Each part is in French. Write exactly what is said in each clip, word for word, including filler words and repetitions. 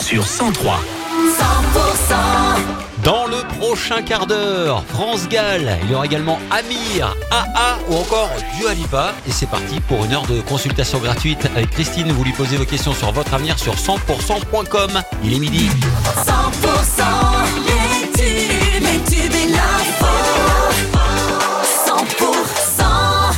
sur cent trois. cent pour cent. Dans le prochain quart d'heure, France-Galles, il y aura également Amir, A A ou encore Dua Lipa. Et c'est parti pour une heure de consultation gratuite avec Christine. Vous lui posez vos questions sur votre avenir sur cent pour cent point com. Il est midi. cent pour cent, les tubes, les tubes et l'info. cent pour cent.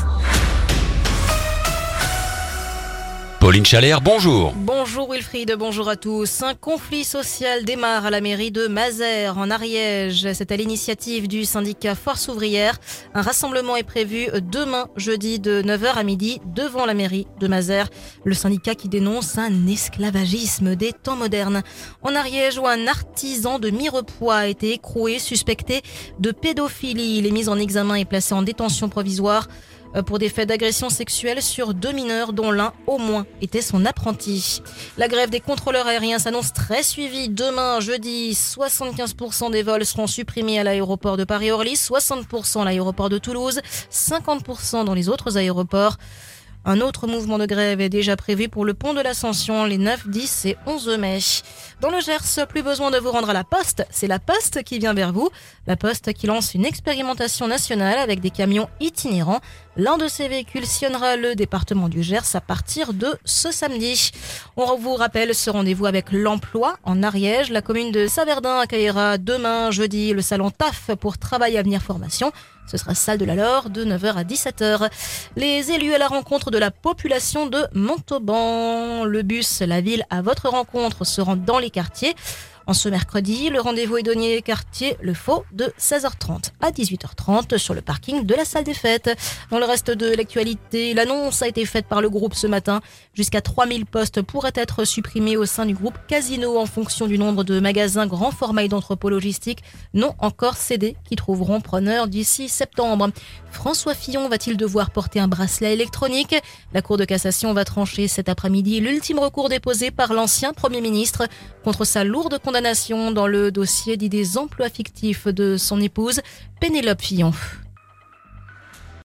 Pauline Chalère, bonjour. Bonjour Wilfried, bonjour à tous. Un conflit social démarre à la mairie de Mazères, en Ariège. C'est à l'initiative du syndicat Force Ouvrière. Un rassemblement est prévu demain, jeudi, de neuf heures à midi, devant la mairie de Mazères. Le syndicat qui dénonce un esclavagisme des temps modernes. En Ariège, où un artisan de Mirepoix a été écroué, suspecté de pédophilie. Il est mis en examen et placé en détention provisoire pour des faits d'agression sexuelle sur deux mineurs dont l'un au moins était son apprenti. La grève des contrôleurs aériens s'annonce très suivie. Demain, jeudi, soixante-quinze pour cent des vols seront supprimés à l'aéroport de Paris-Orly, soixante pour cent à l'aéroport de Toulouse, cinquante pour cent dans les autres aéroports. Un autre mouvement de grève est déjà prévu pour le pont de l'Ascension les neuf, dix et onze mai. Dans le Gers, plus besoin de vous rendre à la Poste, c'est la Poste qui vient vers vous. La Poste qui lance une expérimentation nationale avec des camions itinérants. L'un de ces véhicules sillonnera le département du Gers à partir de ce samedi. On vous rappelle ce rendez-vous avec l'emploi en Ariège. La commune de Saverdin accueillera demain, jeudi, le salon T A F pour Travail Avenir Formation. Ce sera salle de la Laure de neuf heures à dix-sept heures. Les élus à la rencontre de la population de Montauban. Le bus La Ville à votre rencontre se rend dans les quartiers. En ce mercredi, le rendez-vous est donné quartier Le Faux de seize heures trente à dix-huit heures trente sur le parking de la salle des fêtes. Dans le reste de l'actualité, l'annonce a été faite par le groupe ce matin. Jusqu'à trois mille postes pourraient être supprimés au sein du groupe Casino en fonction du nombre de magasins grand format et d'entrepôts logistiques non encore cédés qui trouveront preneur d'ici septembre. François Fillon va-t-il devoir porter un bracelet électronique ? La Cour de cassation va trancher cet après-midi l'ultime recours déposé par l'ancien Premier ministre contre sa lourde condamnation dans le dossier dit des emplois fictifs de son épouse Pénélope Fillon.